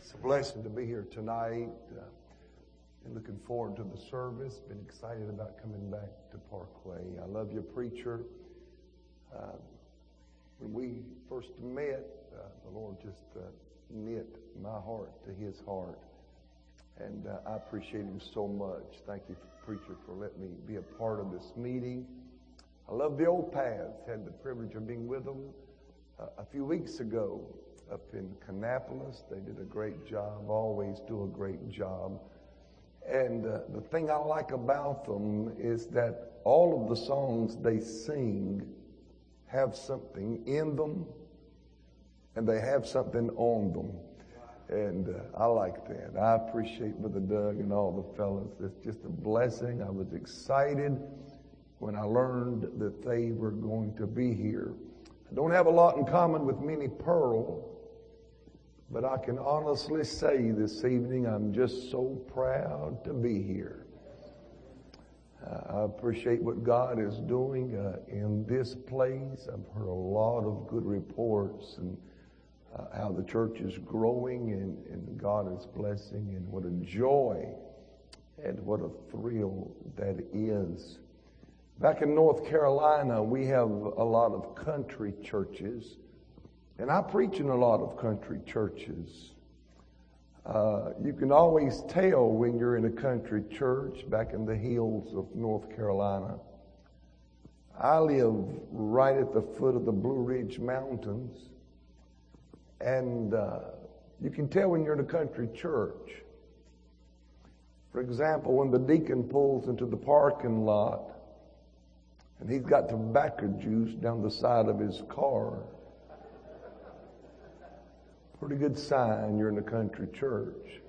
It's a blessing to be here tonight. And looking forward to the service. Been excited about coming back to Parkway. I love your preacher. When we first met, the Lord just knit my heart to His heart. And I appreciate Him so much. Thank you, preacher, for letting me be a part of this meeting. I love the old paths. Had the privilege of being with them a few weeks ago up in Kannapolis. They did a great job, always do a great job. And the thing I like about them is that all of the songs they sing have something in them and they have something on them. And I like that. I appreciate Brother Doug and all the fellas. It's just a blessing. I was excited when I learned that they were going to be here. I don't have a lot in common with Minnie Pearl, but I can honestly say this evening I'm just so proud to be here. I appreciate what God is doing in this place. I've heard a lot of good reports and how the church is growing and God is blessing, and what a joy and what a thrill that is. Back in North Carolina, we have a lot of country churches, and I preach in a lot of country churches. You can always tell when you're in a country church back in the hills of North Carolina. I live right at the foot of the Blue Ridge Mountains, and you can tell when you're in a country church. For example, when the deacon pulls into the parking lot and he's got tobacco juice down the side of his car, pretty good sign you're in a country church.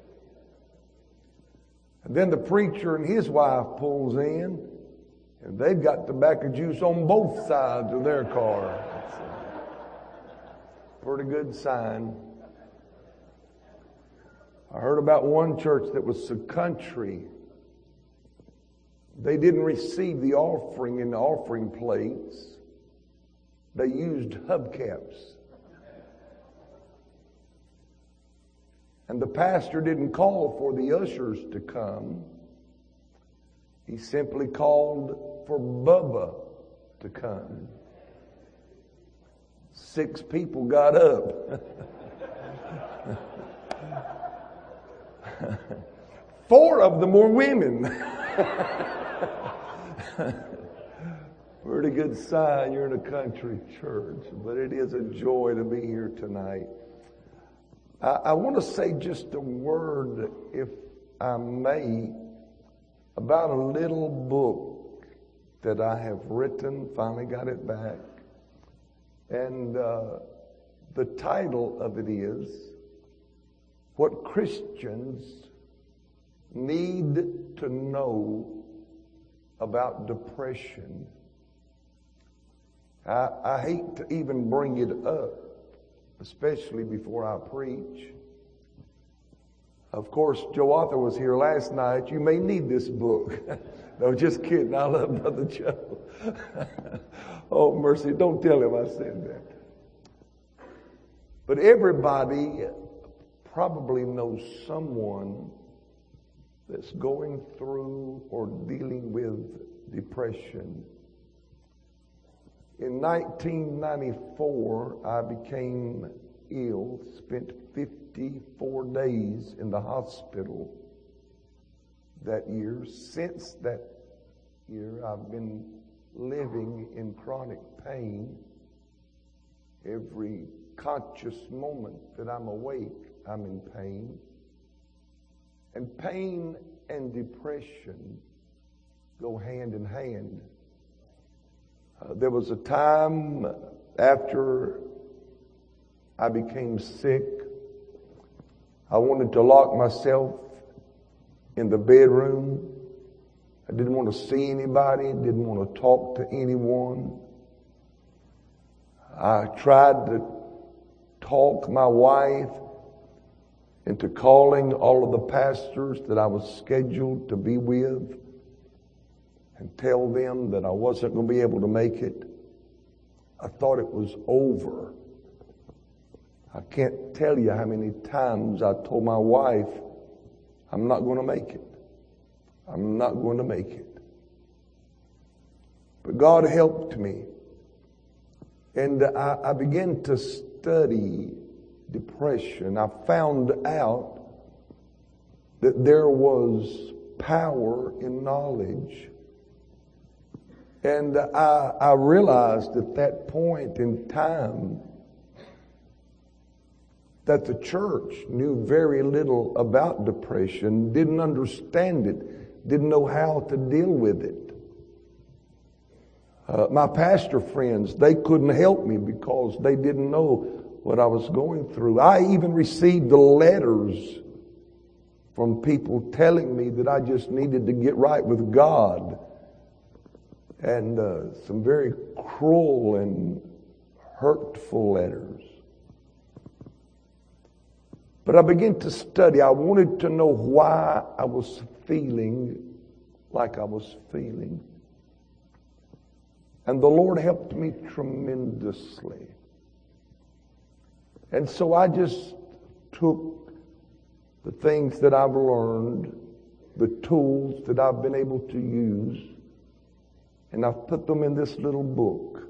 And then the preacher and his wife pulls in, and they've got tobacco juice on both sides of their car. Pretty good sign. I heard about one church that was so country. They didn't receive the offering in the offering plates. They used hubcaps. And the pastor didn't call for the ushers to come. He simply called for Bubba to come. 6 people got up. 4 of them were women. Pretty good sign you're in a country church, but it is a joy to be here tonight. I want to say just a word, if I may, about a little book that I have written, finally got it back. And the title of it is What Christians Need to Know About Depression. I hate to even bring it up, especially before I preach. Of course, Joe Arthur was here last night. You may need this book. No, just kidding. I love Brother Joe. Oh, mercy. Don't tell him I said that. But everybody probably knows someone that's going through or dealing with depression. In 1994, I became ill, spent 54 days in the hospital that year. Since that year, I've been living in chronic pain. Every conscious moment that I'm awake, I'm in pain. And pain and depression go hand in hand. There was a time after I became sick, I wanted to lock myself in the bedroom. I didn't want to see anybody, didn't want to talk to anyone. I tried to talk my wife into calling all of the pastors that I was scheduled to be with and tell them that I wasn't going to be able to make it. I thought it was over. I can't tell you how many times I told my wife, I'm not going to make it. I'm not going to make it. But God helped me. And I began to study depression. I found out that there was power in knowledge. And I realized at that point in time that the church knew very little about depression, didn't understand it, didn't know how to deal with it. My pastor friends, they couldn't help me because they didn't know what I was going through. I even received the letters from people telling me that I just needed to get right with God. And some very cruel and hurtful letters. But I began to study. I wanted to know why I was feeling like I was feeling. And the Lord helped me tremendously. And so I just took the things that I've learned, the tools that I've been able to use, and I've put them in this little book.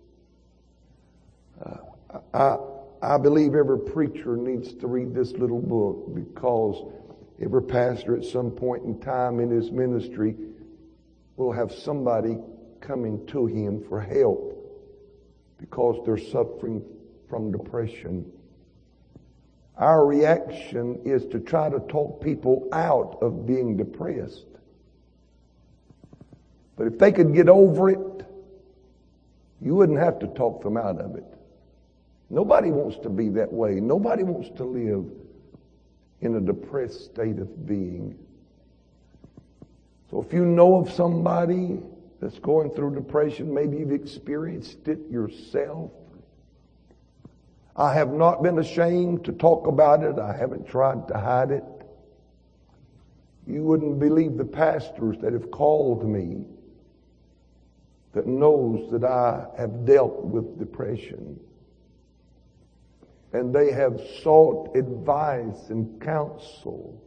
I believe every preacher needs to read this little book because every pastor at some point in time in his ministry will have somebody coming to him for help because they're suffering from depression. Our reaction is to try to talk people out of being depressed. But if they could get over it, you wouldn't have to talk them out of it. Nobody wants to be that way. Nobody wants to live in a depressed state of being. So if you know of somebody that's going through depression, maybe you've experienced it yourself. I have not been ashamed to talk about it. I haven't tried to hide it. You wouldn't believe the pastors that have called me that knows that I have dealt with depression. And they have sought advice and counsel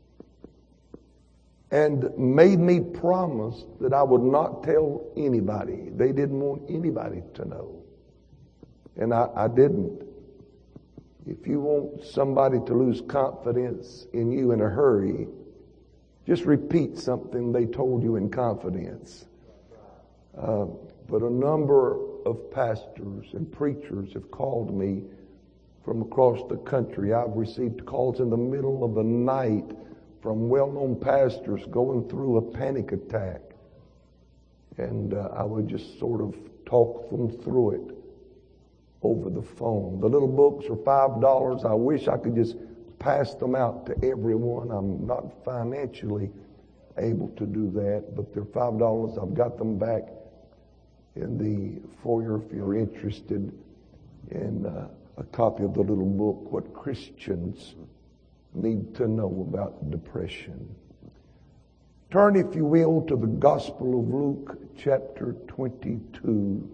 and made me promise that I would not tell anybody. They didn't want anybody to know. And I didn't. If you want somebody to lose confidence in you in a hurry, just repeat something they told you in confidence. But a number of pastors and preachers have called me from across the country. I've received calls in the middle of the night from well-known pastors going through a panic attack. And I would just sort of talk them through it over the phone. The little books are $5. I wish I could just pass them out to everyone. I'm not financially able to do that, but they're $5. I've got them back in the foyer if you're interested in a copy of the little book, What Christians Need to Know About Depression. Turn, if you will, to the Gospel of Luke, chapter 22.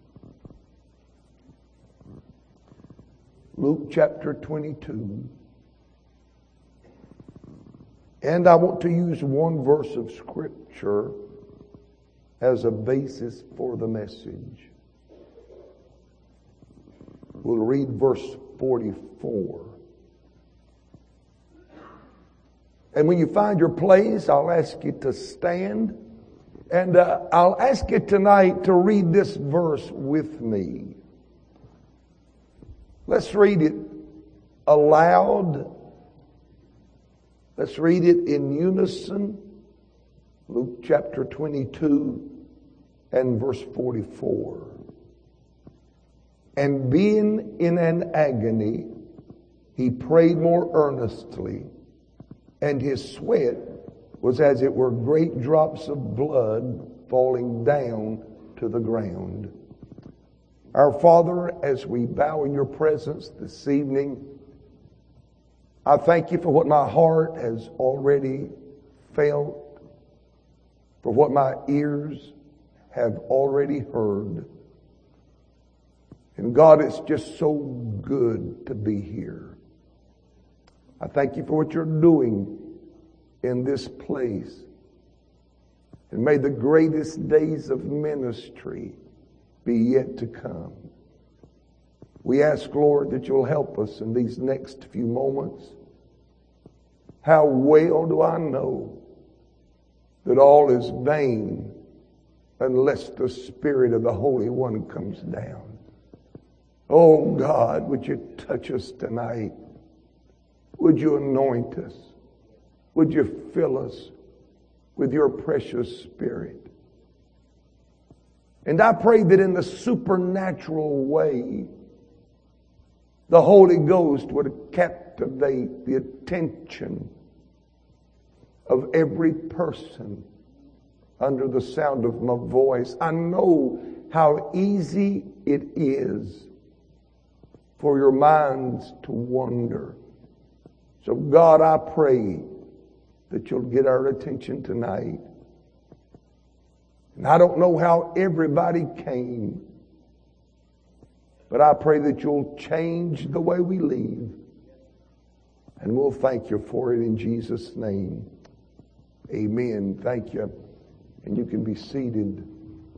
Luke chapter 22. And I want to use one verse of Scripture as a basis for the message. We'll read verse 44. And when you find your place, I'll ask you to stand. And I'll ask you tonight to read this verse with me. Let's read it aloud. Let's read it in unison. Luke chapter 22 and verse 44. And being in an agony, he prayed more earnestly, and his sweat was as it were great drops of blood falling down to the ground. Our Father, as we bow in your presence this evening, I thank you for what my heart has already felt, for what my ears have already heard. And God, it's just so good to be here. I thank you for what you're doing in this place. And may the greatest days of ministry be yet to come. We ask, Lord, that you'll help us in these next few moments. How well do I know that all is vain unless the Spirit of the Holy One comes down. Oh God, would you touch us tonight? Would you anoint us? Would you fill us with your precious Spirit? And I pray that in the supernatural way, the Holy Ghost would captivate the attention of every person under the sound of my voice. I know how easy it is for your minds to wander. So God, I pray that you'll get our attention tonight. And I don't know how everybody came, but I pray that you'll change the way we leave. And we'll thank you for it in Jesus' name. Amen. Thank you. And you can be seated.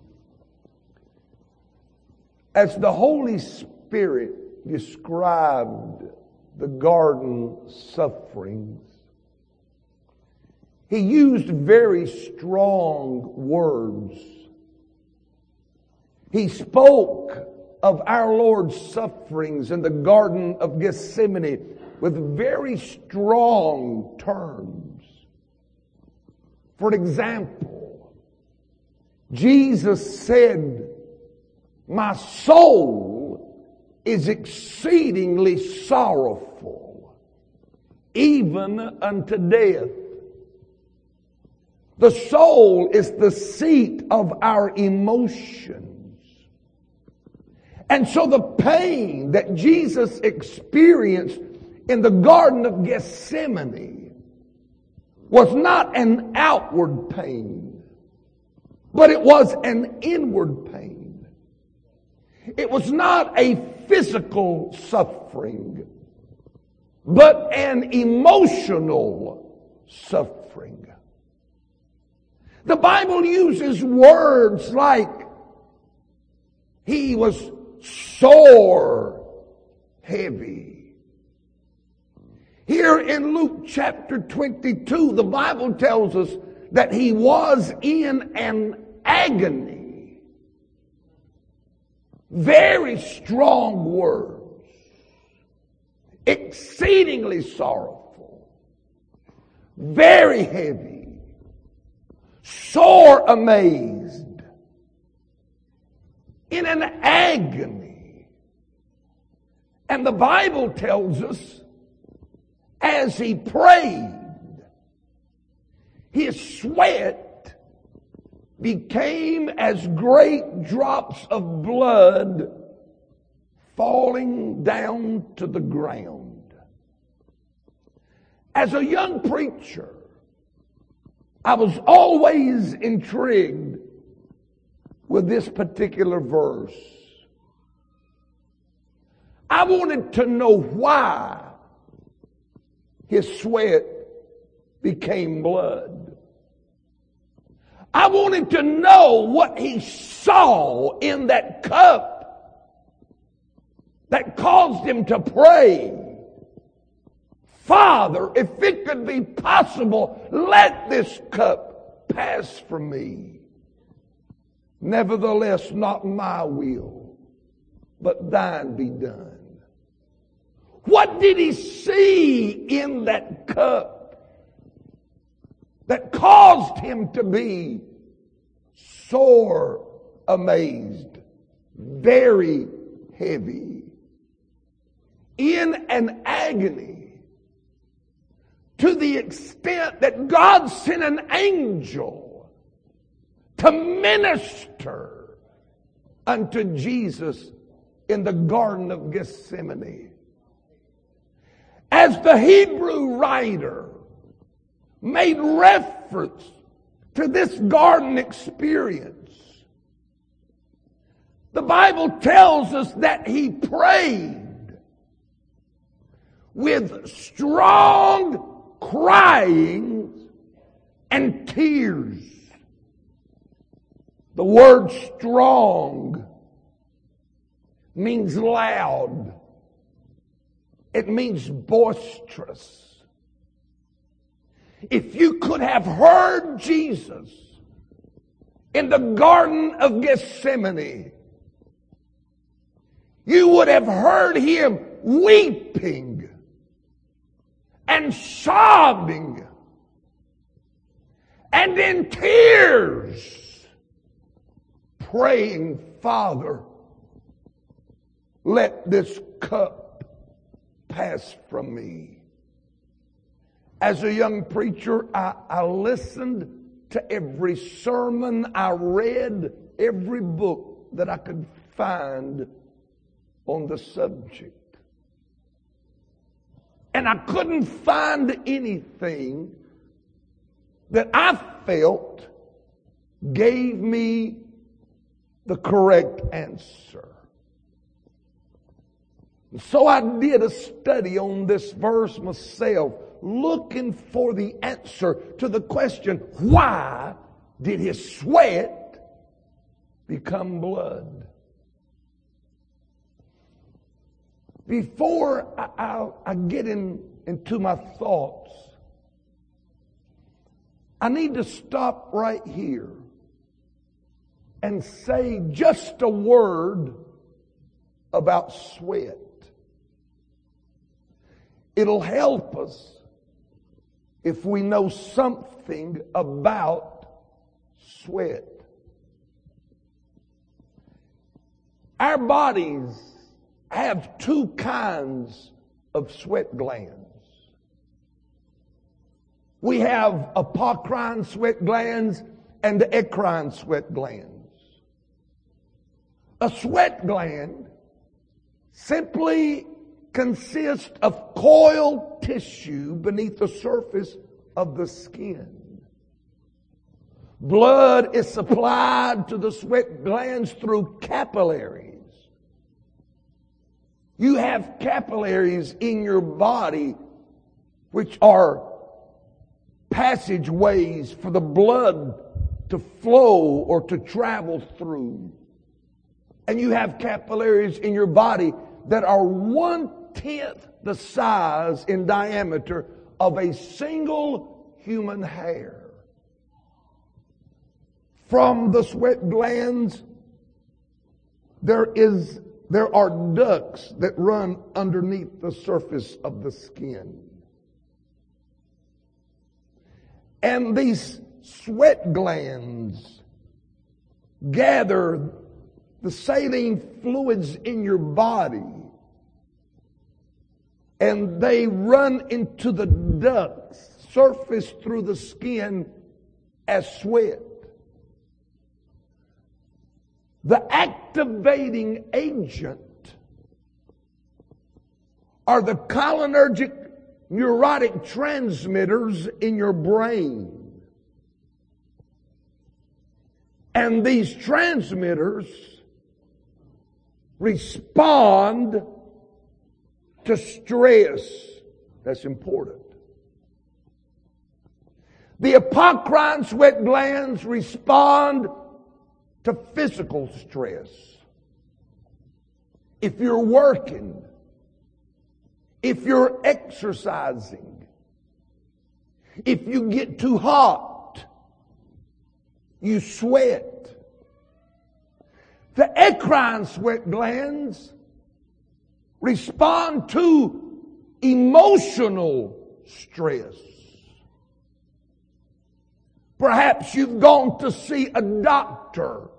As the Holy Spirit described the garden sufferings, he used very strong words. He spoke of our Lord's sufferings in the Garden of Gethsemane with very strong terms. For example, Jesus said, "My soul is exceedingly sorrowful, even unto death." The soul is the seat of our emotions. And so the pain that Jesus experienced in the Garden of Gethsemane was not an outward pain, but it was an inward pain. It was not a physical suffering, but an emotional suffering. The Bible uses words like, he was sore heavy. Here in Luke chapter 22, the Bible tells us that he was in an agony. Very strong words. Exceedingly sorrowful. Very heavy. Sore amazed. In an agony. And the Bible tells us, as he prayed, his sweat became as great drops of blood falling down to the ground. As a young preacher, I was always intrigued with this particular verse. I wanted to know why his sweat became blood. I wanted to know what he saw in that cup that caused him to pray, "Father, if it could be possible, let this cup pass from me. Nevertheless, not my will, but thine be done." What did he see in that cup that caused him to be sore amazed, very heavy, in an agony, to the extent that God sent an angel to minister unto Jesus in the Garden of Gethsemane? As the Hebrew writer made reference to this garden experience, The Bible tells us that he prayed with strong crying and tears. The word strong means loud. It means boisterous. If you could have heard Jesus in the Garden of Gethsemane, you would have heard him weeping and sobbing and in tears, praying, Father, let this cup pass from me. As a young preacher, I listened to every sermon. I read every book that I could find on the subject. And I couldn't find anything that I felt gave me the correct answer. So I did a study on this verse myself, looking for the answer to the question, why did his sweat become blood? Before I get into my thoughts, I need to stop right here and say just a word about sweat. It'll help us if we know something about sweat. Our bodies have two kinds of sweat glands. We have apocrine sweat glands and eccrine sweat glands. A sweat gland simply consists of coiled tissue beneath the surface of the skin. Blood is supplied to the sweat glands through capillaries. You have capillaries in your body which are passageways for the blood to flow or to travel through. And you have capillaries in your body that are 1/10 the size in diameter of a single human hair. From the sweat glands, there are ducts that run underneath the surface of the skin. And these sweat glands gather the saline fluids in your body, and they run into the ducts, surface through the skin as sweat. The activating agent are the cholinergic neurotic transmitters in your brain. And these transmitters respond to stress. That's important. The apocrine sweat glands respond to physical stress. If you're working, if you're exercising, if you get too hot, you sweat. The eccrine sweat glands respond to emotional stress. Perhaps you've gone to see a doctor,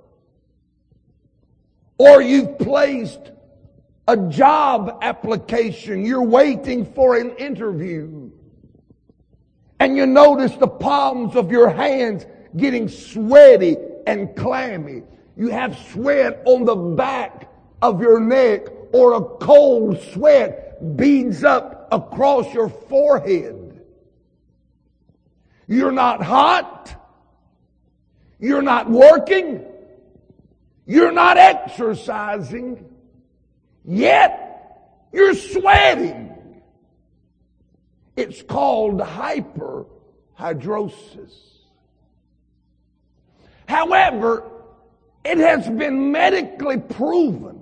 or you've placed a job application. You're waiting for an interview, and you notice the palms of your hands getting sweaty and clammy. You have sweat on the back of your neck, or a cold sweat beads up across your forehead. You're not hot. You're not working. You're not exercising, yet you're sweating. It's called hyperhidrosis. However, it has been medically proven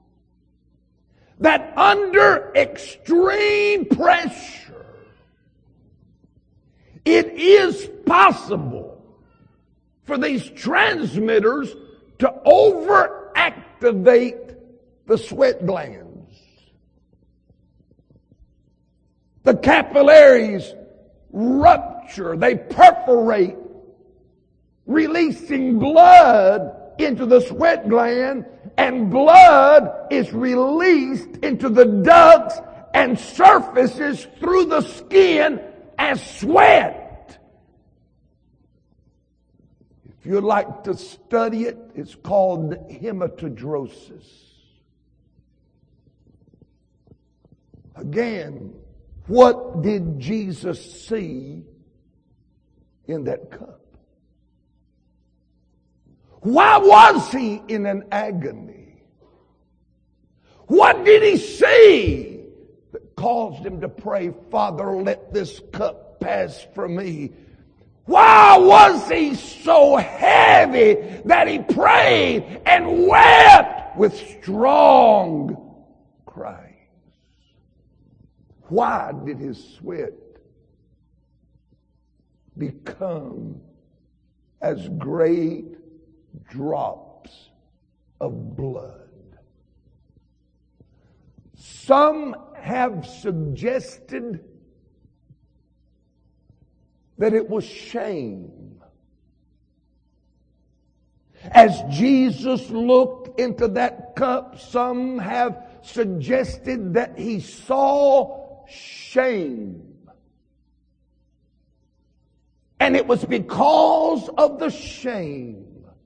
that under extreme pressure, it is possible for these transmitters to overactivate the sweat glands. The capillaries rupture, they perforate, releasing blood into the sweat gland, and blood is released into the ducts and surfaces through the skin as sweat. If you'd like to study it, it's called hematidrosis. Again, what did Jesus see in that cup? Why was he in an agony? What did he see that caused him to pray, Father, let this cup pass from me? Why was he so heavy that he prayed and wept with strong cries? Why did his sweat become as great drops of blood? Some have suggested that it was shame. As Jesus looked into that cup, some have suggested that he saw shame. And it was because of the shame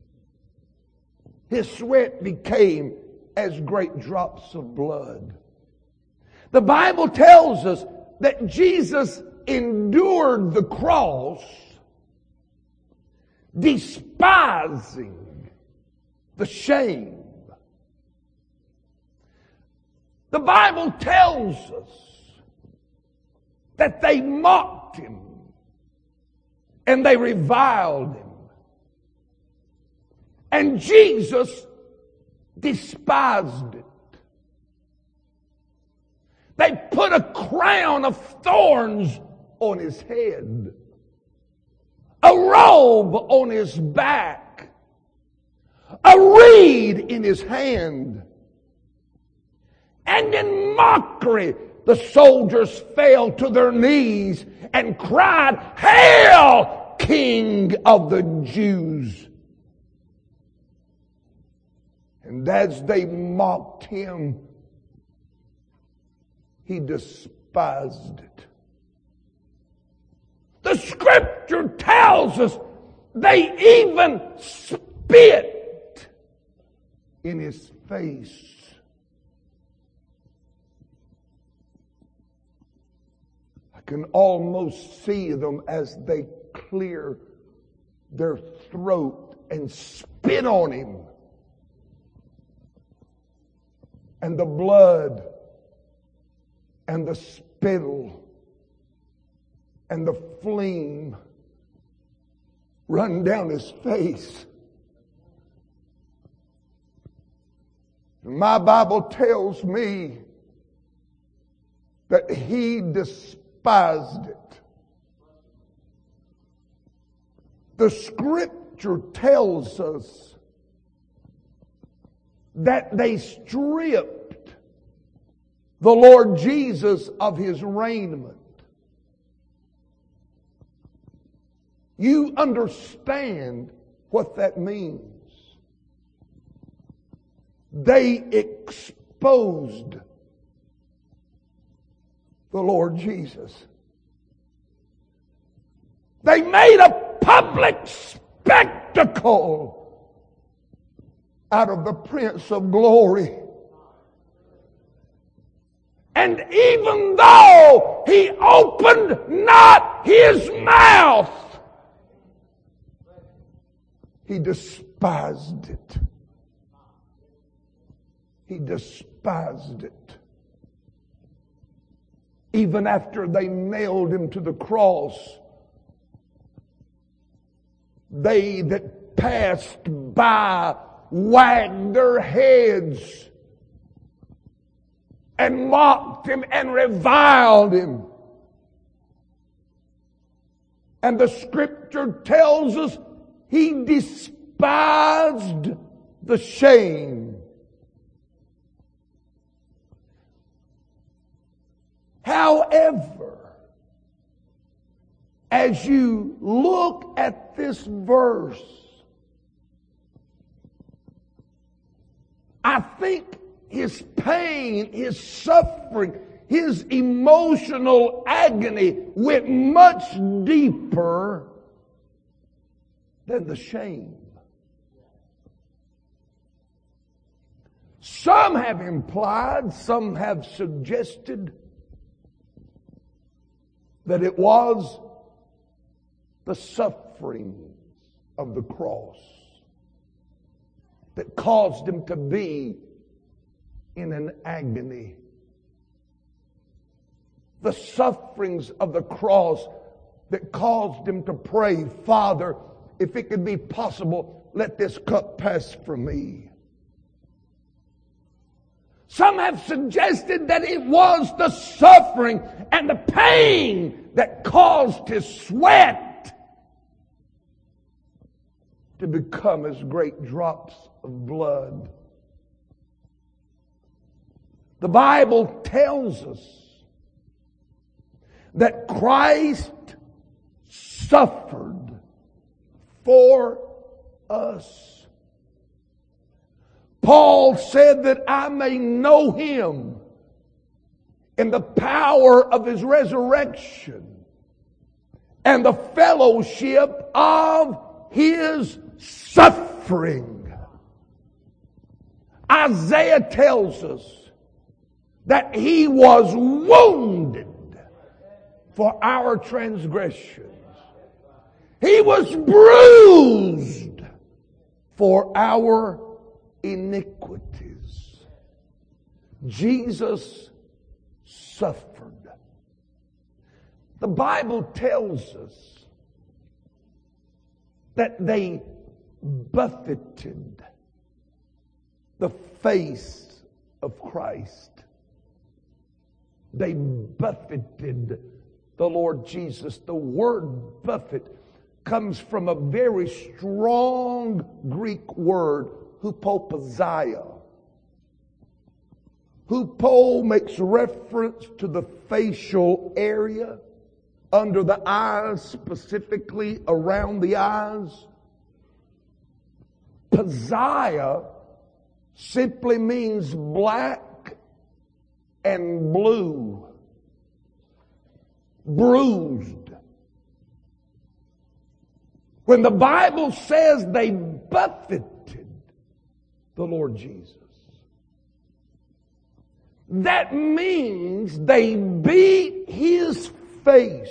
his sweat became as great drops of blood. The Bible tells us that Jesus endured the cross, despising the shame. The Bible tells us that they mocked him and they reviled him. And Jesus despised it. They put a crown of thorns on his head, a robe on his back, a reed in his hand. And in mockery, the soldiers fell to their knees and cried, "Hail, King of the Jews!" And as they mocked him, he despised it. The scripture tells us they even spit in his face. I can almost see them as they clear their throat and spit on him. And the blood and the spittle and the phlegm run down his face. My Bible tells me that he despised it. The scripture tells us that they stripped the Lord Jesus of his raiment. You understand what that means. They exposed the Lord Jesus. They made a public spectacle out of the Prince of Glory. And even though he opened not his mouth, he despised it. He despised it. Even after they nailed him to the cross, they that passed by wagged their heads and mocked him and reviled him. And the scripture tells us he despised the shame. However, as you look at this verse, I think his pain, his suffering, his emotional agony went much deeper than the shame. Some have implied, some have suggested that it was the sufferings of the cross that caused him to be in an agony. The sufferings of the cross that caused him to pray, Father, if it could be possible, let this cup pass from me. Some have suggested that it was the suffering and the pain that caused his sweat to become as great drops of blood. The Bible tells us that Christ suffered for us. Paul said that I may know him in the power of his resurrection and the fellowship of his suffering. Isaiah tells us that he was wounded for our transgressions. He was bruised for our iniquities. Jesus suffered. The Bible tells us that they buffeted the face of Christ. They buffeted the Lord Jesus. The word buffet comes from a very strong Greek word, hupopazeia. Hupo makes reference to the facial area under the eyes, specifically around the eyes. Pazeia simply means black and blue, bruised. When the Bible says they buffeted the Lord Jesus, that means they beat his face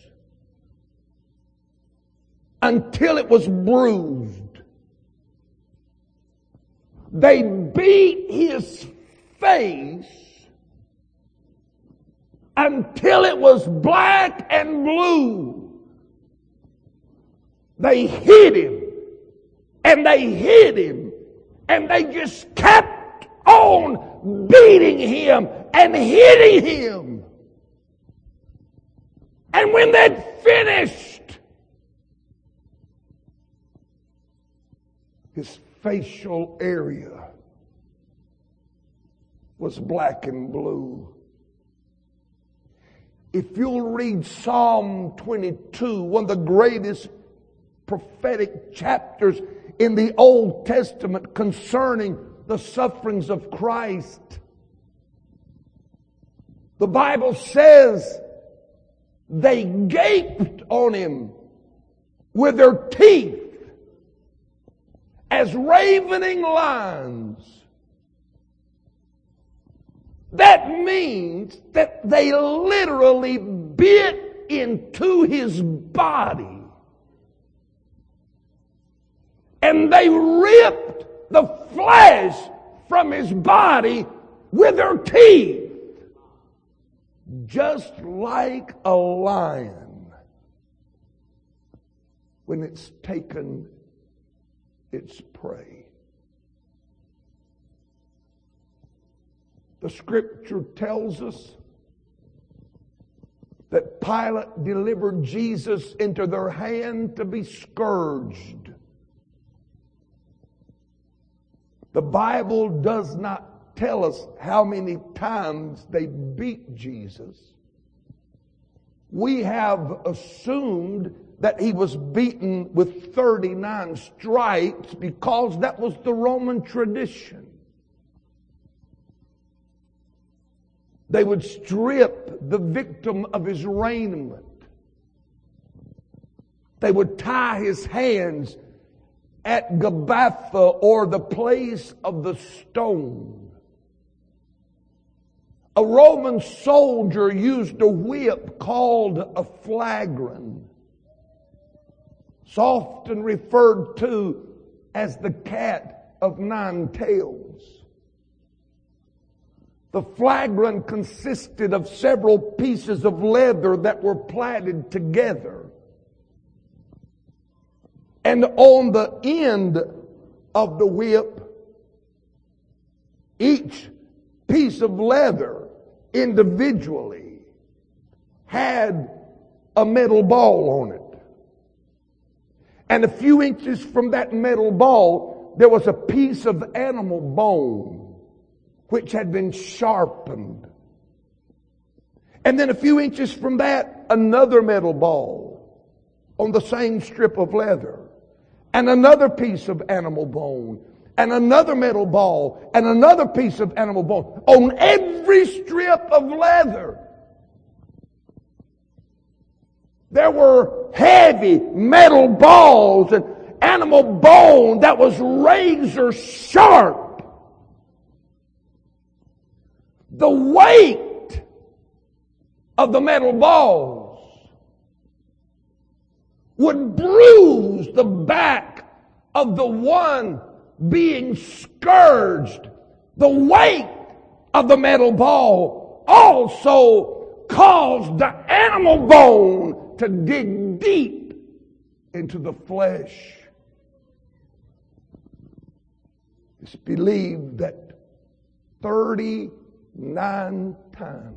until it was bruised. They beat his face until it was black and blue. They hit him, and they hit him, and they just kept on beating him and hitting him. And when they'd finished, his facial area was black and blue. If you'll read Psalm 22, one of the greatest prophetic chapters in the Old Testament concerning the sufferings of Christ, the Bible says they gaped on him with their teeth as ravening lions. That means that they literally bit into his body. And they ripped the flesh from his body with her teeth, just like a lion when it's taken its prey. The scripture tells us that Pilate delivered Jesus into their hand to be scourged. The Bible does not tell us how many times they beat Jesus. We have assumed that he was beaten with 39 stripes because that was the Roman tradition. They would strip the victim of his raiment. They would tie his hands at Gabbatha, or the place of the stone. A Roman soldier used a whip called a flagrum. It's often referred to as the cat of nine tails. The flagrum consisted of several pieces of leather that were plaited together. And on the end of the whip, each piece of leather individually had a metal ball on it. And a few inches from that metal ball, there was a piece of animal bone which had been sharpened. And then a few inches from that, another metal ball on the same strip of leather. And another piece of animal bone. And another metal ball. And another piece of animal bone. On every strip of leather, there were heavy metal balls and animal bone that was razor sharp. The weight of the metal balls would bruise the back of the one being scourged. The weight of the metal ball also caused the animal bone to dig deep into the flesh. It's believed that 39 times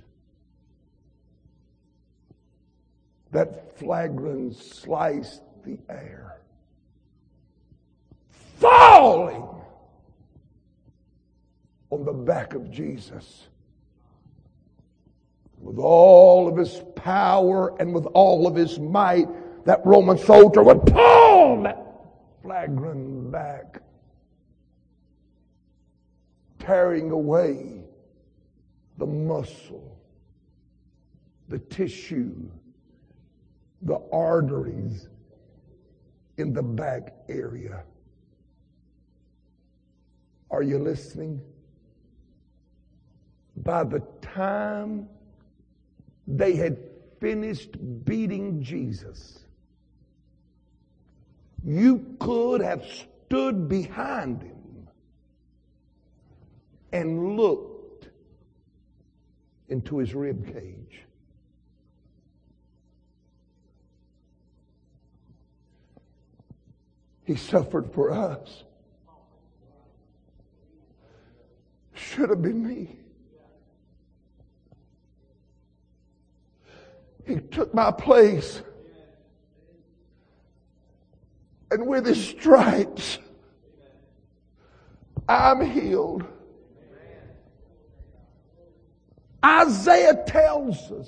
that flagrum sliced the air, falling on the back of Jesus. With all of his power and with all of his might, that Roman soldier would pull that flagrum back, tearing away the muscle, the tissue, the arteries in the back area. Are you listening? By the time they had finished beating Jesus, you could have stood behind him and looked into his rib cage. He suffered for us. Should have been me. He took my place. And with his stripes, I'm healed. Isaiah tells us,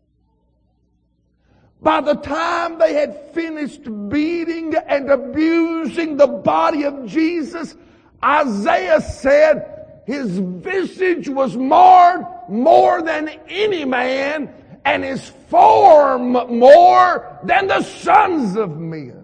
by the time they had finished beating and abusing the body of Jesus, Isaiah said his visage was marred more than any man, and his form more than the sons of men.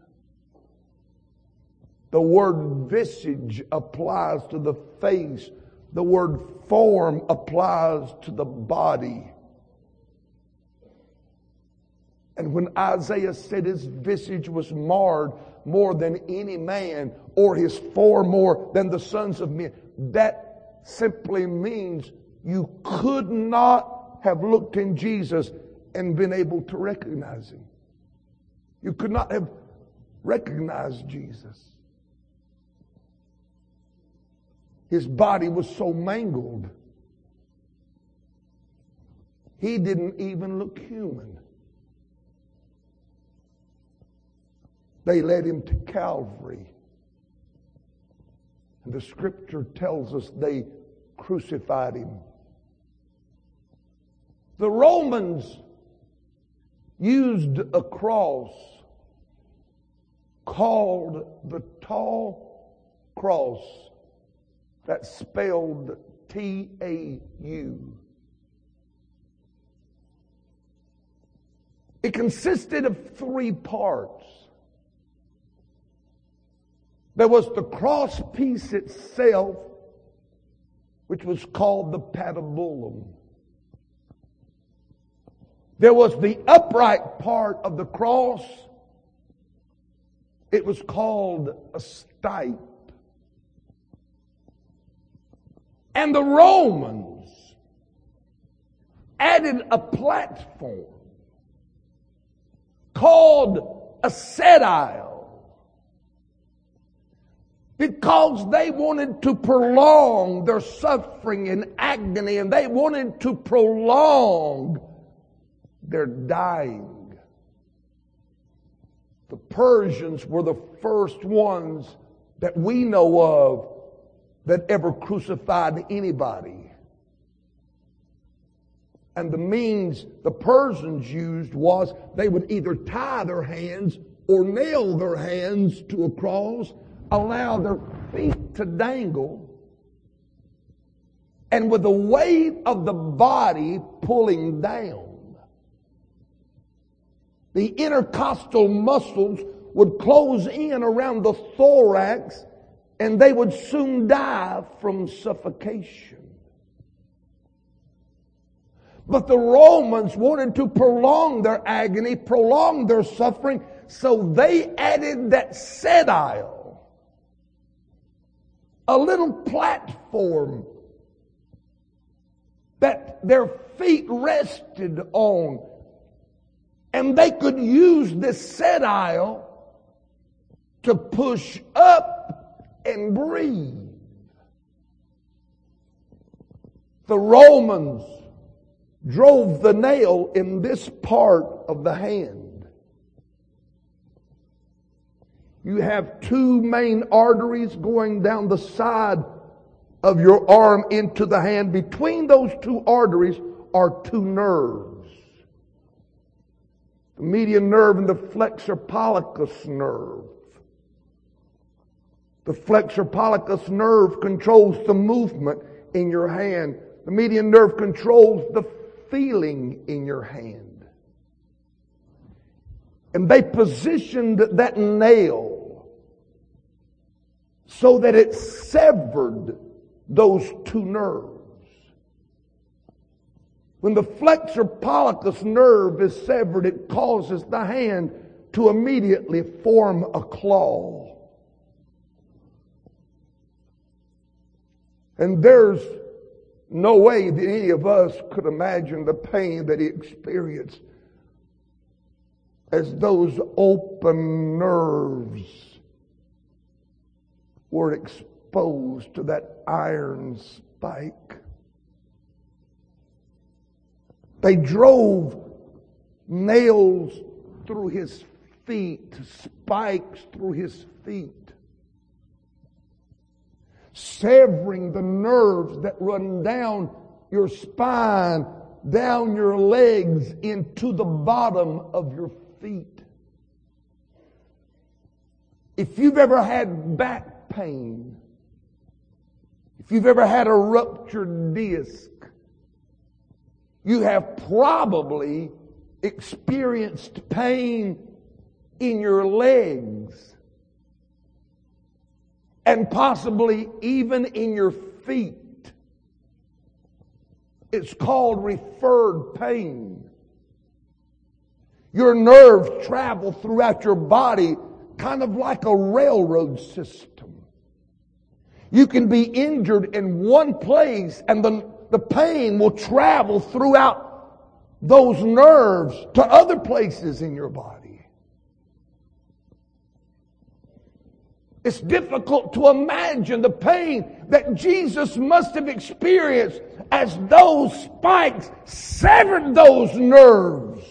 The word visage applies to the face. The word form applies to the body. And when Isaiah said his visage was marred more than any man, or his form more than the sons of men, that simply means you could not have looked in Jesus and been able to recognize him. You could not have recognized Jesus. His body was so mangled, he didn't even look human. They led him to Calvary. And the scripture tells us they crucified him. The Romans used a cross called the tall cross. That's spelled T-A-U. It consisted of 3 parts. There was the cross piece itself, which was called the patibulum. There was the upright part of the cross. It was called a stipe. And the Romans added a platform called a sedile, because they wanted to prolong their suffering and agony, and they wanted to prolong their dying. The Persians were the first ones that we know of that ever crucified anybody. And the means the Persians used was they would either tie their hands or nail their hands to a cross, allow their feet to dangle, and with the weight of the body pulling down, the intercostal muscles would close in around the thorax, and they would soon die from suffocation. But the Romans wanted to prolong their agony, prolong their suffering, so they added that sedile, a little platform that their feet rested on. And they could use this sedile to push up and breathe. The Romans drove the nail in this part of the hand. You have 2 main arteries going down the side of your arm into the hand. Between those 2 arteries are 2 nerves. The median nerve and the flexor pollicis nerve. The flexor pollicis nerve controls the movement in your hand. The median nerve controls the feeling in your hand. And they positioned that nail so that it severed those 2 nerves. When the flexor pollicis nerve is severed, it causes the hand to immediately form a claw. And there's no way that any of us could imagine the pain that he experienced as those open nerves were exposed to that iron spike. They drove nails through his feet, spikes through his feet, severing the nerves that run down your spine, down your legs, into the bottom of your feet. If you've ever had back pain, if you've ever had a ruptured disc, you have probably experienced pain in your legs and possibly even in your feet. It's called referred pain. Your nerves travel throughout your body kind of like a railroad system. You can be injured in one place and the pain will travel throughout those nerves to other places in your body. It's difficult to imagine the pain that Jesus must have experienced as those spikes severed those nerves.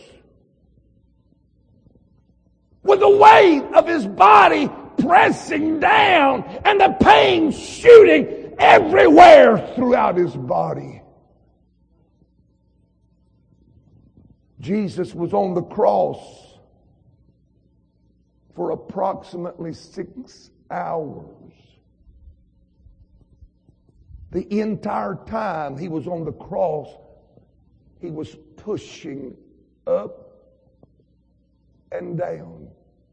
With the weight of his body pressing down and the pain shooting everywhere throughout his body. Jesus was on the cross for approximately 6 hours. The entire time he was on the cross, he was pushing up and down.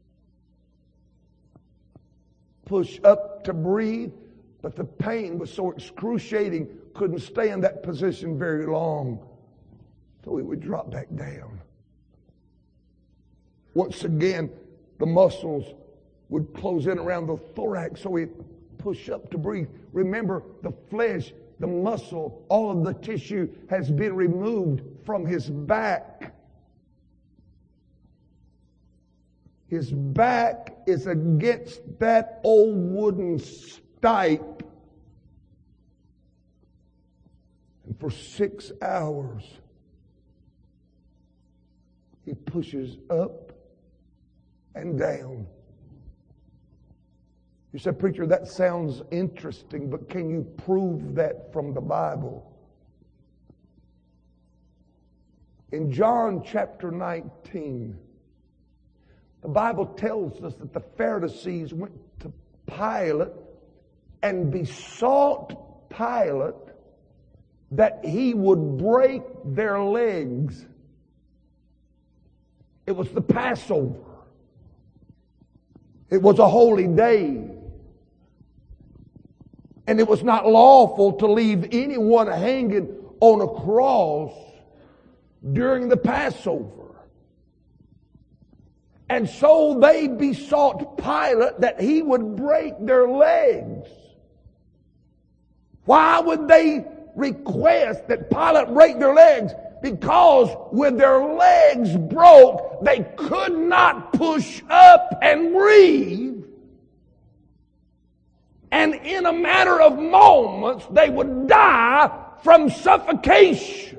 Push up to breathe, but the pain was so excruciating, couldn't stay in that position very long. So he would drop back down. Once again, the muscles would close in around the thorax, so he'd push up to breathe. Remember, the flesh, the muscle, all of the tissue has been removed from his back. His back is against that old wooden stipe. And for 6 hours, he pushes up and down. You said, preacher, that sounds interesting, but can you prove that from the Bible? In John chapter 19, the Bible tells us that the Pharisees went to Pilate and besought Pilate that he would break their legs. It was the Passover. It was a holy day. And it was not lawful to leave anyone hanging on a cross during the Passover. And so they besought Pilate that he would break their legs. Why would they request that Pilate break their legs? Because with their legs broke, they could not push up and breathe. And in a matter of moments, they would die from suffocation.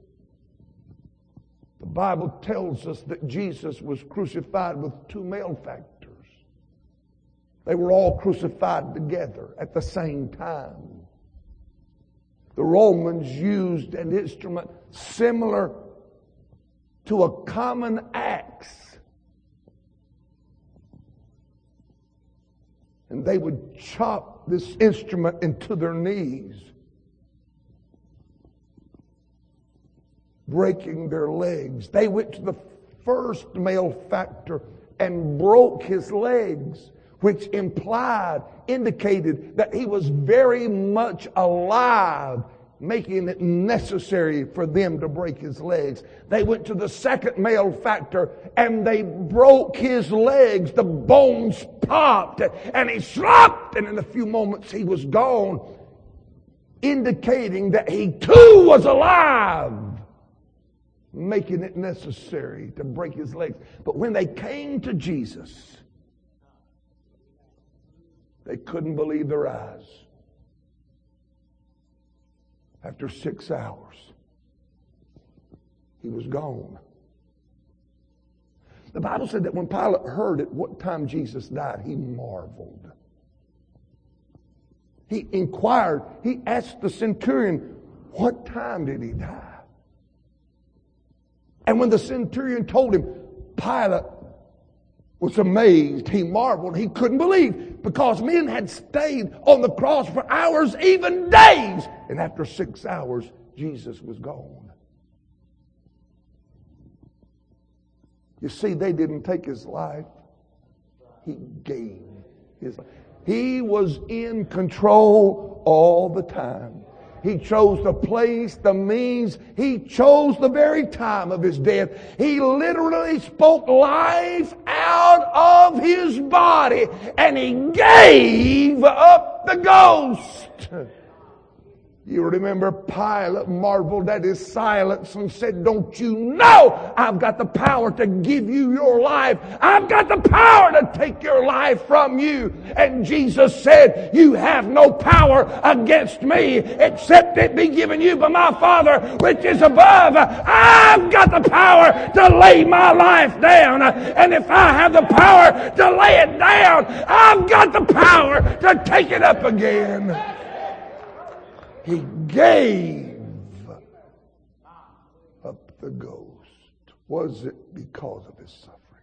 The Bible tells us that Jesus was crucified with 2 malefactors. They were all crucified together at the same time. The Romans used an instrument similar to a common axe. And they would chop this instrument into their knees, breaking their legs. They went to the first malefactor and broke his legs, which indicated that he was very much alive, making it necessary for them to break his legs. They went to the second malefactor and they broke his legs. The bones popped and he slopped, and in a few moments he was gone, indicating that he too was alive, making it necessary to break his legs. But when they came to Jesus, they couldn't believe their eyes. After 6 hours, he was gone. The Bible said that when Pilate heard at what time Jesus died, he marveled. He inquired, he asked the centurion, what time did he die? And when the centurion told him, Pilate was amazed. He marveled. He couldn't believe, because men had stayed on the cross for hours, even days. And after 6 hours, Jesus was gone. You see, they didn't take his life. He gave his life. He was in control all the time. He chose the place, the means. He chose the very time of his death. He literally spoke life out of his body, and he gave up the ghost. You remember Pilate marveled at his silence and said, don't you know I've got the power to give you your life? I've got the power to take your life from you. And Jesus said, you have no power against me except it be given you by my Father which is above. I've got the power to lay my life down. And if I have the power to lay it down, I've got the power to take it up again. He gave up the ghost. Was it because of his suffering?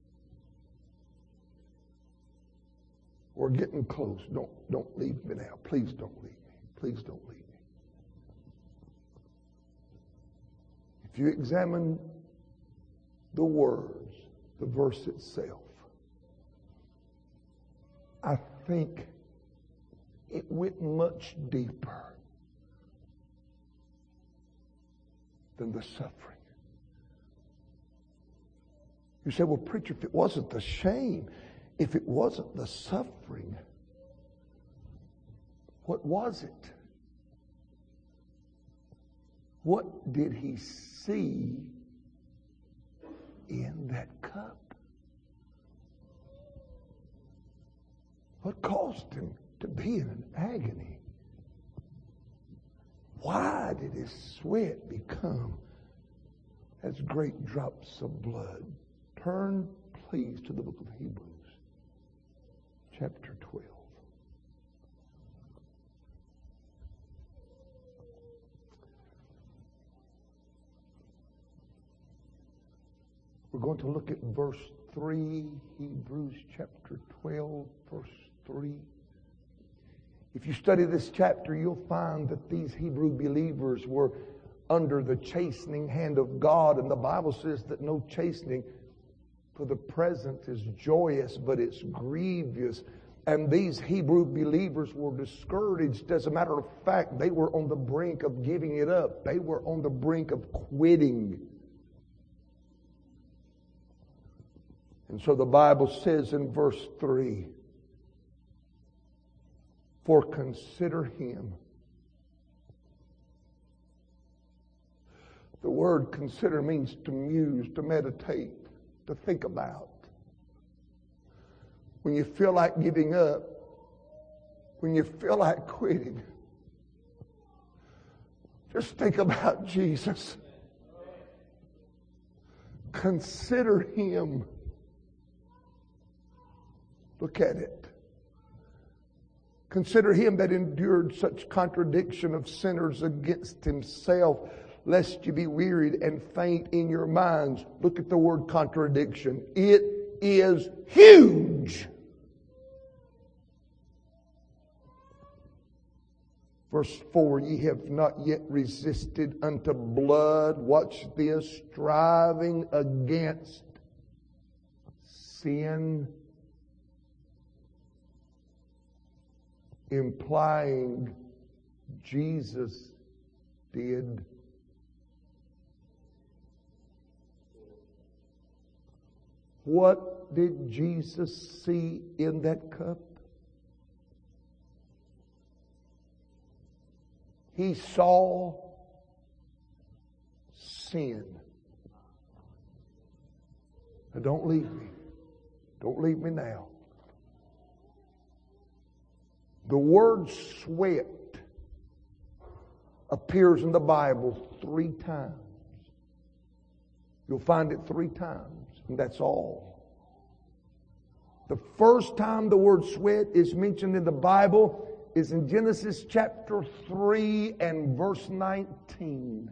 We're getting close. Don't leave me now. Please don't leave me. Please don't leave me. If you examine the words, the verse itself, I think it went much deeper than the suffering. You say, well, preacher, if it wasn't the shame, if it wasn't the suffering, what was it? What did he see in that cup? What caused him to be in an agony? Why did his sweat become as great drops of blood? Turn, please, to the book of Hebrews, chapter 12. We're going to look at verse 3, Hebrews chapter 12, verse 3. If you study this chapter, you'll find that these Hebrew believers were under the chastening hand of God. And the Bible says that no chastening for the present is joyous, but it's grievous. And these Hebrew believers were discouraged. As a matter of fact, they were on the brink of giving it up. They were on the brink of quitting. And so the Bible says in verse 3, for consider him. The word consider means to muse, to meditate, to think about. When you feel like giving up, when you feel like quitting, just think about Jesus. Consider him. Look at it. Consider him that endured such contradiction of sinners against himself, lest you be wearied and faint in your minds. Look at the word contradiction. It is huge. Verse 4, ye have not yet resisted unto blood. Watch this. Striving against sin. Implying Jesus did. What did Jesus see in that cup? He saw sin. Now don't leave me. Don't leave me now. The word sweat appears in the Bible 3 times. You'll find it 3 times, and that's all. The first time the word sweat is mentioned in the Bible is in Genesis chapter 3 and verse 19.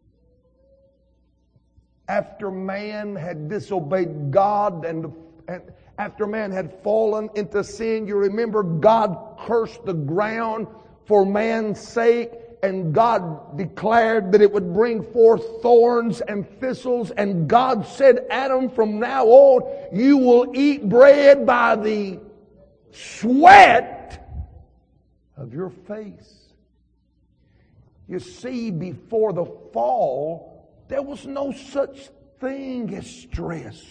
After man had disobeyed God and after man had fallen into sin, you remember God cursed the ground for man's sake, and God declared that it would bring forth thorns and thistles. And God said, Adam, from now on, you will eat bread by the sweat of your face. You see, before the fall, there was no such thing as stress.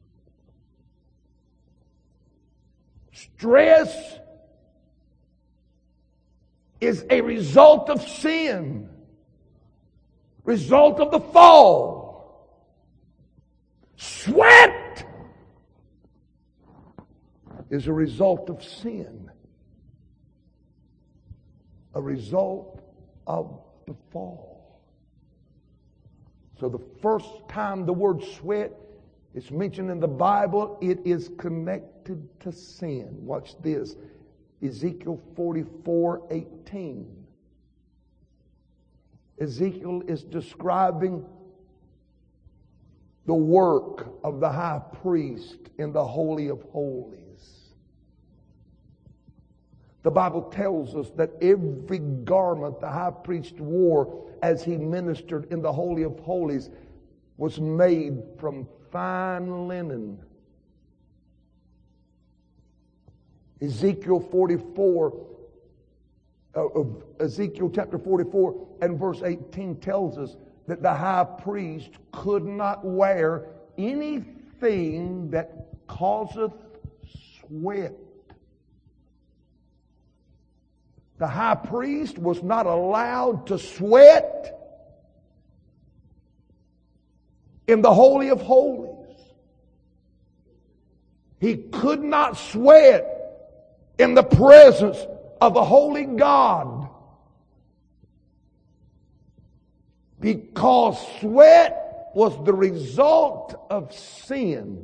Stress is a result of sin, result of the fall. Sweat is a result of sin, a result of the fall. So the first time the word sweat is mentioned in the Bible, it is connected to sin. Watch this. Ezekiel 44:18. Ezekiel is describing the work of the high priest in the Holy of Holies. The Bible tells us that every garment the high priest wore as he ministered in the Holy of Holies was made from fine linen. Ezekiel chapter 44 and verse 18 tells us that the high priest could not wear anything that causeth sweat. The high priest was not allowed to sweat in the Holy of Holies. He could not sweat in the presence of a holy God, because sweat was the result of sin.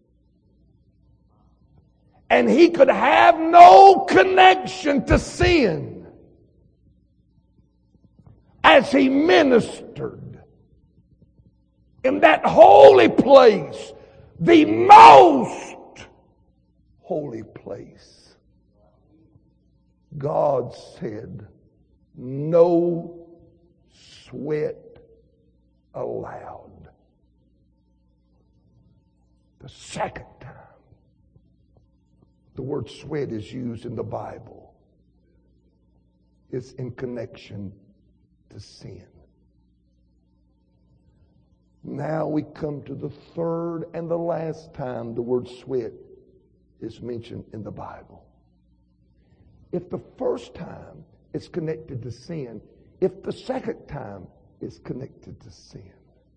And he could have no connection to sin as he ministered in that holy place, the most holy place. God said, no sweat allowed. The second time the word sweat is used in the Bible, it's in connection to sin. Now we come to the third and the last time the word sweat is mentioned in the Bible. If the first time it's connected to sin, if the second time it's connected to sin,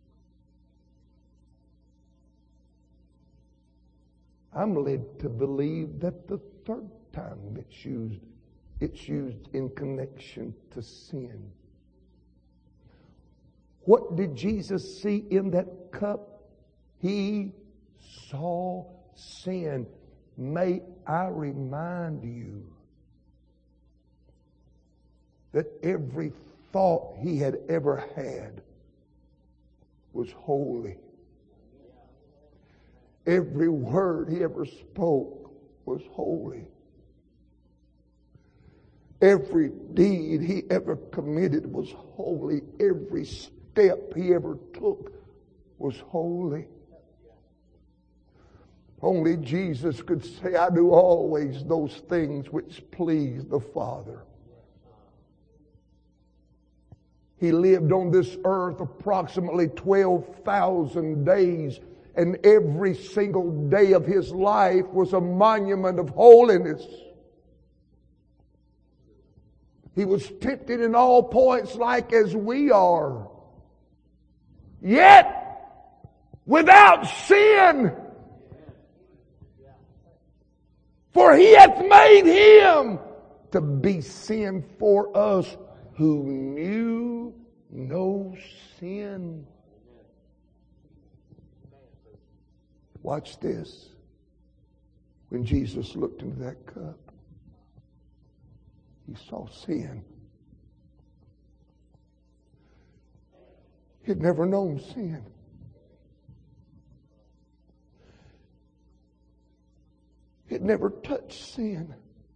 I'm led to believe that the third time it's used in connection to sin. What did Jesus see in that cup? He saw sin. May I remind you that every thought he had ever had was holy. Every word he ever spoke was holy. Every deed he ever committed was holy. Every step he ever took was holy. Only Jesus could say, I do always those things which please the Father. He lived on this earth approximately 12,000 days, and every single day of his life was a monument of holiness. He was tempted in all points like as we are, yet without sin. For he hath made him to be sin for us who knew no sin. Watch this. When Jesus looked into that cup, he saw sin. He had never known sin. He had never touched sin.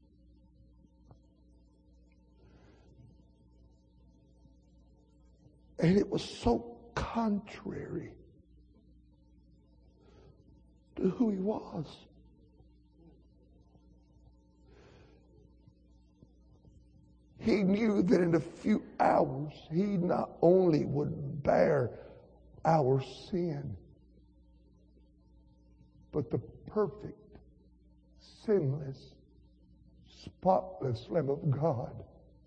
And it was so contrary to who he was. He knew that in a few hours he not only would bear our sin, but the perfect, sinless, spotless Lamb of God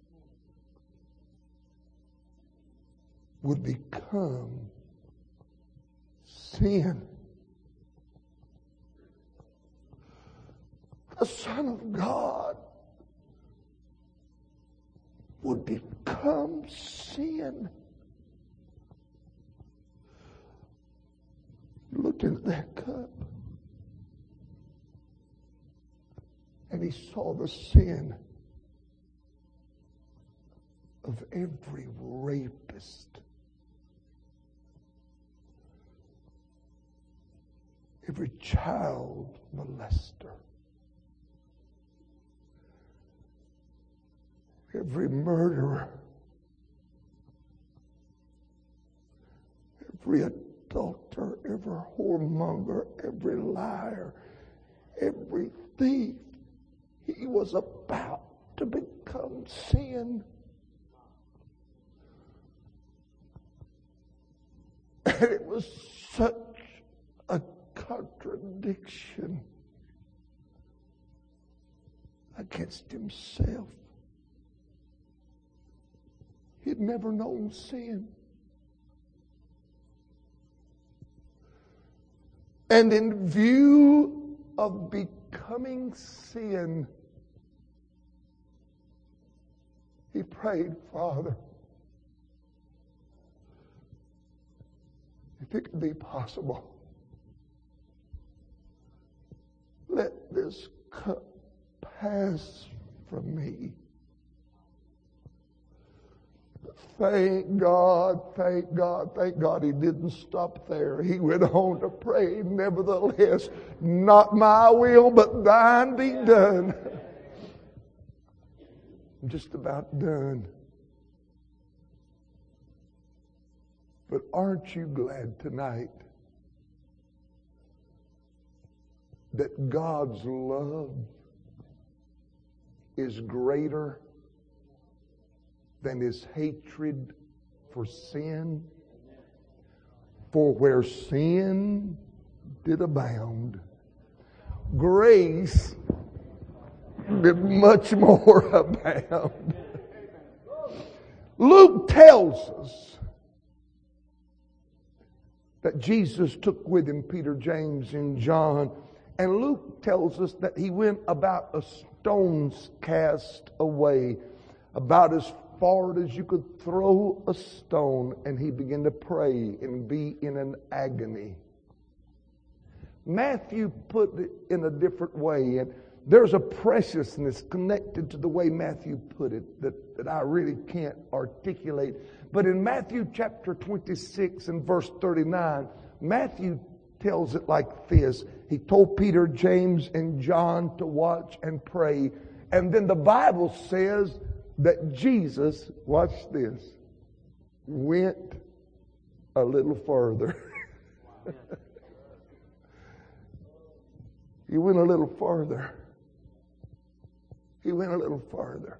would become sin. The Son of God would become sin. He looked into that cup and he saw the sin of every rapist, every child molester, every murderer, every adulterer, every whoremonger, every liar, every thief. He was about to become sin. And it was such a contradiction against himself. He'd never known sin. And in view of becoming sin, he prayed, Father, if it could be possible, let this cup pass from me. Thank God, thank God, thank God he didn't stop there. He went on to pray, nevertheless, not my will, but thine be done. I'm just about done. But aren't you glad tonight that God's love is greater than his hatred for sin? For where sin did abound, grace did much more abound. Luke tells us that Jesus took with him Peter, James, and John. And Luke tells us that he went about a stone's cast away, about as far as you could throw a stone, and he began to pray and be in an agony. Matthew put it in a different way, and there's a preciousness connected to the way Matthew put it that I really can't articulate. But in Matthew chapter 26 and verse 39, Matthew tells it like this. He told Peter, James, and John to watch and pray. And then the Bible says that Jesus, watch this, went a little further. He went a little farther. He went a little farther.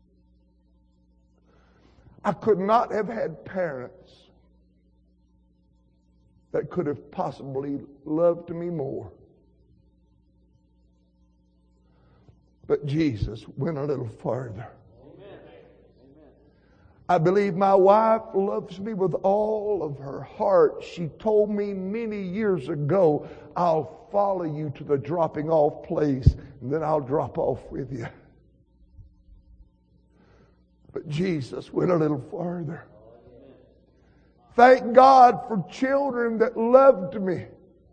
I could not have had parents that could have possibly loved me more. But Jesus went a little farther. I believe my wife loves me with all of her heart. She told me many years ago, I'll follow you to the dropping off place, and then I'll drop off with you. But Jesus went a little farther. Thank God for children that loved me.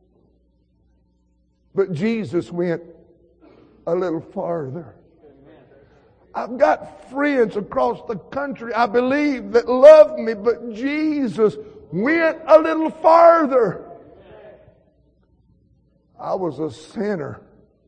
But Jesus went a little farther. I've got friends across the country, I believe, that love me, but Jesus went a little farther. I was a sinner.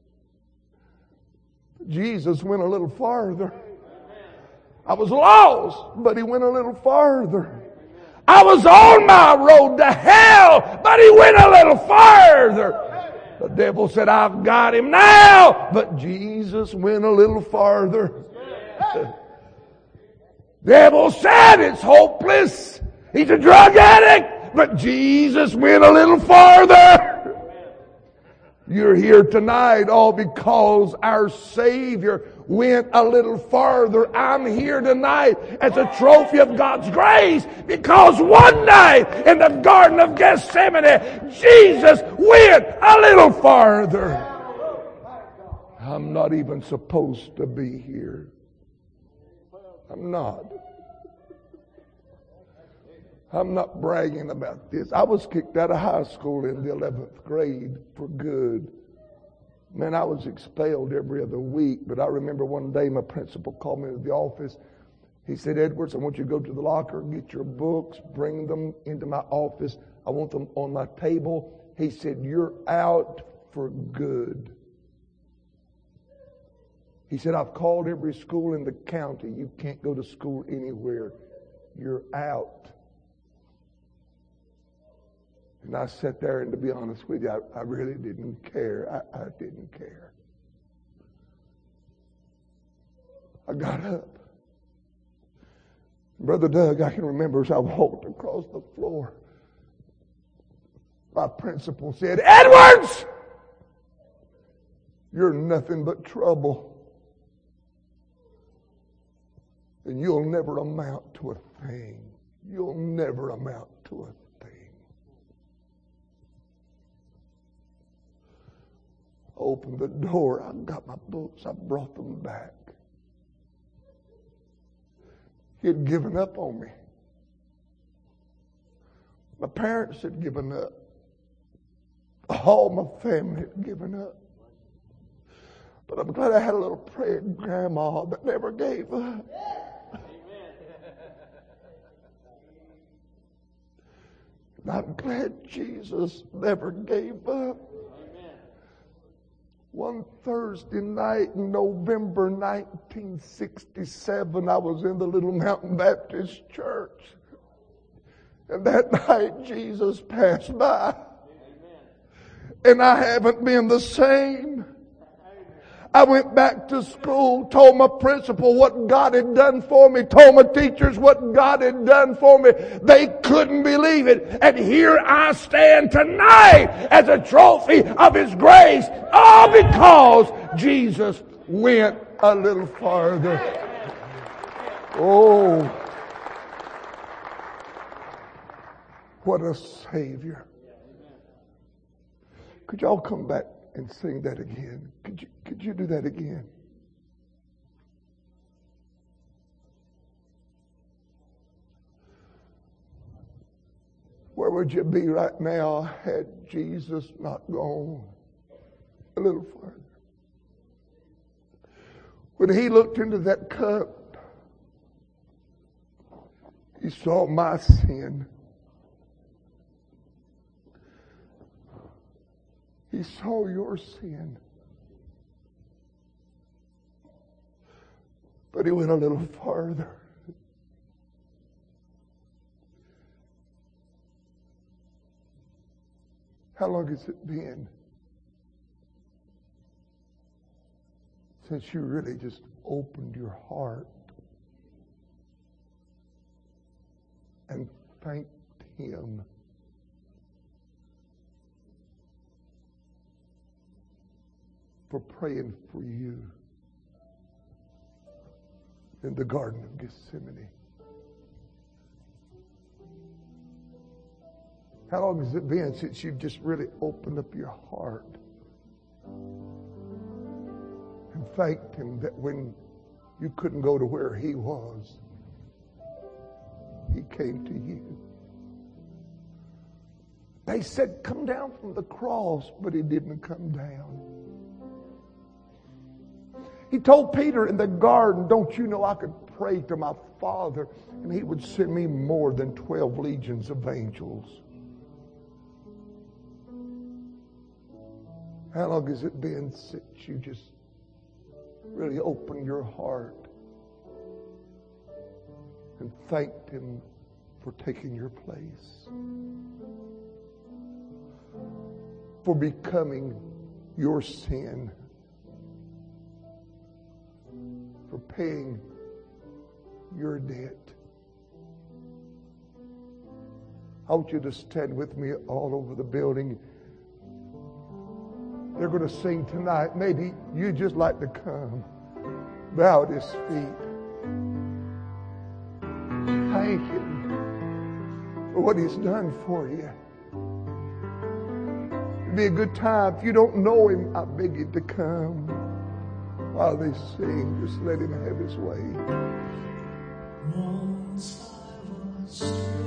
Jesus went a little farther. I was lost, but he went a little farther. I was on my road to hell, but he went a little farther. The devil said, I've got him now, but Jesus went a little farther. Devil said it's hopeless. He's a drug addict. But Jesus went a little farther. You're here tonight all because our Savior went a little farther. I'm here tonight as a trophy of God's grace because one night in the Garden of Gethsemane, Jesus went a little farther. I'm not even supposed to be here. I'm not. I'm not bragging about this. I was kicked out of high school in the 11th grade for good. Man, I was expelled every other week, but I remember one day my principal called me to the office. He said, Edwards, I want you to go to the locker, get your books, bring them into my office. I want them on my table. He said, you're out for good. He said, I've called every school in the county. You can't go to school anywhere. You're out. And I sat there, and to be honest with you, I really didn't care. I didn't care. I got up. Brother Doug, I can remember as I walked across the floor, my principal said, Edwards, you're nothing but trouble. And you'll never amount to a thing. You'll never amount to a thing. I opened the door. I got my books. I brought them back. He had given up on me. My parents had given up. All my family had given up. But I'm glad I had a little praying grandma that never gave up. And I'm glad Jesus never gave up. One Thursday night in November 1967, I was in the Little Mountain Baptist Church. And that night, Jesus passed by. And I haven't been the same. I went back to school, told my principal what God had done for me, told my teachers what God had done for me. They couldn't believe it. And here I stand tonight as a trophy of His grace, all because Jesus went a little farther. Oh, what a Savior. Could y'all come back and sing that again? Could you do that again? Where would you be right now had Jesus not gone a little further? When He looked into that cup, He saw my sin. He saw your sin. But He went a little farther. How long has it been since you really just opened your heart and thanked Him for praying for you in the Garden of Gethsemane? How long has it been since you've just really opened up your heart and thanked Him that when you couldn't go to where He was, He came to you? They said, come down from the cross, but He didn't come down. He told Peter in the garden, don't you know I could pray to my Father and He would send me more than 12 legions of angels? How long has it been since you just really opened your heart and thanked Him for taking your place? For becoming your sin? For paying your debt. I want you to stand with me all over the building. They're going to sing tonight. Maybe you'd just like to come, bow at his feet. Thank him for what he's done for you. It'd be a good time. If you don't know him, I beg you to come. While they sing, just let him have his way. Once I was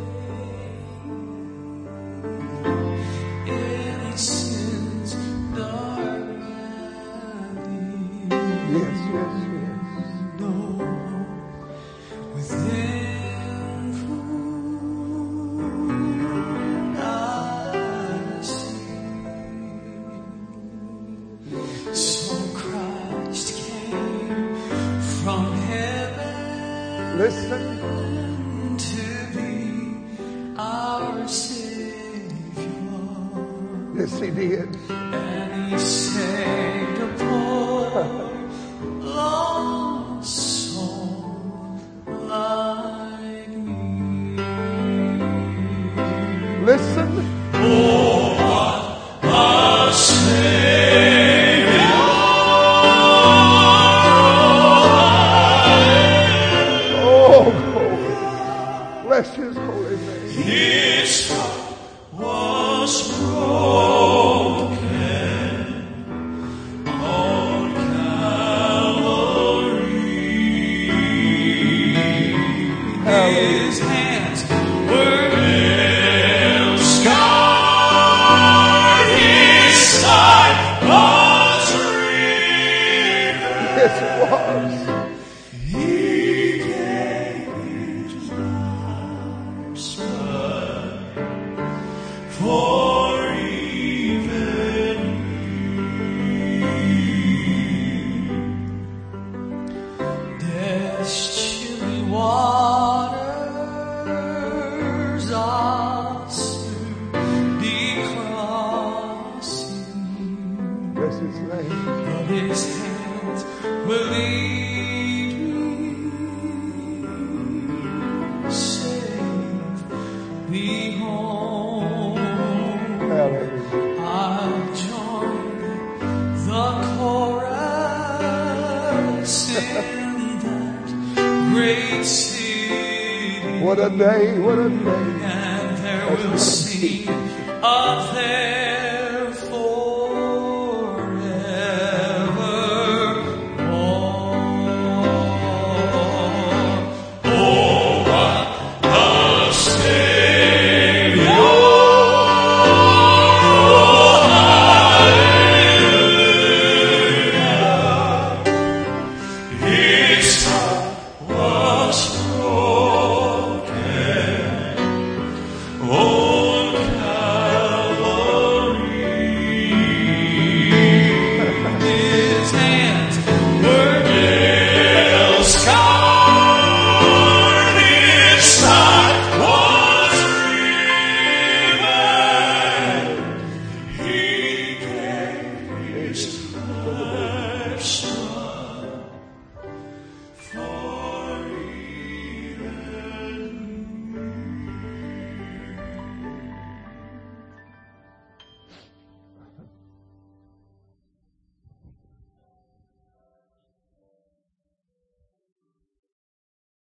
straying in sin's dark valley. Yes, yes, yes. No hope within whom I see. So Christ came from heaven. Listen. To be our Savior. Yes, he did. And he saved a poor lost soul like me. Listen. Oh, what a Savior. Oh, glory. Bless his holy name. His heart was broken on Calvary. His hands were nail scarred. His side was riven. Yes, it was. He gave his life's blood for even me. Death's chilly waters I'll soon be crossing. Bless his name. But his hands will lead me safe me home. Hallelujah. I'll join the chorus in that great city. What a day, what a day. And there will sing of their